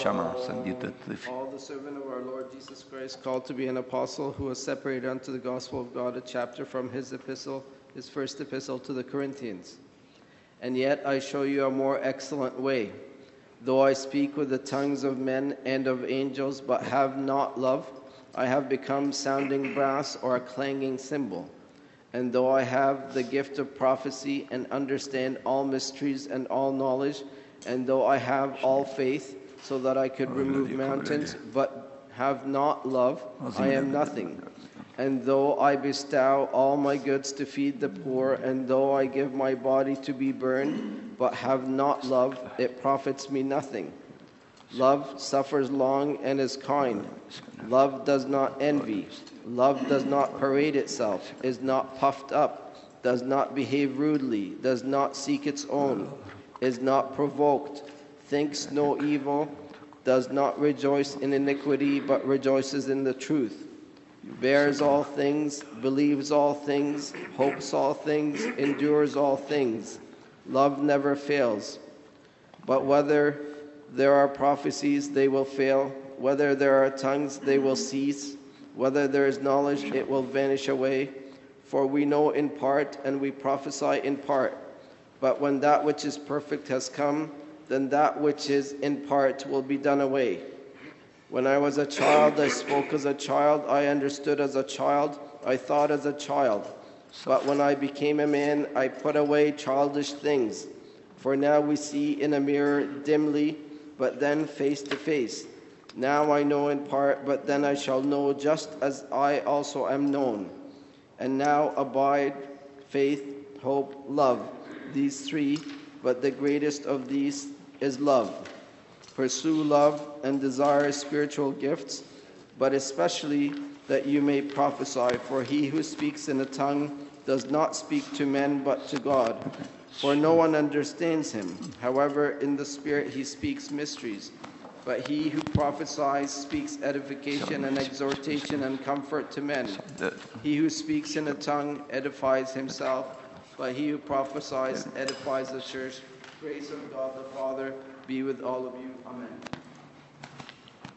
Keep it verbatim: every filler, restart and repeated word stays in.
Chama Sandita Paul, the servant of our Lord Jesus Christ, called to be an apostle, who was separated unto the gospel of God, a chapter from his epistle, his first epistle to the Corinthians. And yet I show you a more excellent way. Though I speak with the tongues of men and of angels, but have not love, I have become sounding brass or a clanging cymbal. And though I have the gift of prophecy and understand all mysteries and all knowledge, and though I have all faith, so that I could remove mountains, but have not love, I am nothing. And though I bestow all my goods to feed the poor, and though I give my body to be burned, but have not love, it profits me nothing. Love suffers long and is kind. Love does not envy. Love does not parade itself, is not puffed up, does not behave rudely, does not seek its own, is not provoked, thinks no evil, does not rejoice in iniquity, but rejoices in the truth, bears all things, believes all things, hopes all things, endures all things. Love never fails. But whether there are prophecies, they will fail. Whether there are tongues, they will cease. Whether there is knowledge, it will vanish away. For we know in part, and we prophesy in part. But when that which is perfect has come, then that which is in part will be done away. When I was a child, I spoke as a child, I understood as a child, I thought as a child. But when I became a man, I put away childish things. For now we see in a mirror dimly, but then face to face. Now I know in part, but then I shall know just as I also am known. And now abide faith, hope, love, these three, but the greatest of these is love. Pursue love and desire spiritual gifts, but especially that you may prophesy, for he who speaks in a tongue does not speak to men but to God, for no one understands him. However, in the Spirit he speaks mysteries. But he who prophesies speaks edification and exhortation and comfort to men. He who speaks in a tongue edifies himself, but he who prophesies edifies the church. Grace of God the Father be with all of you. Amen.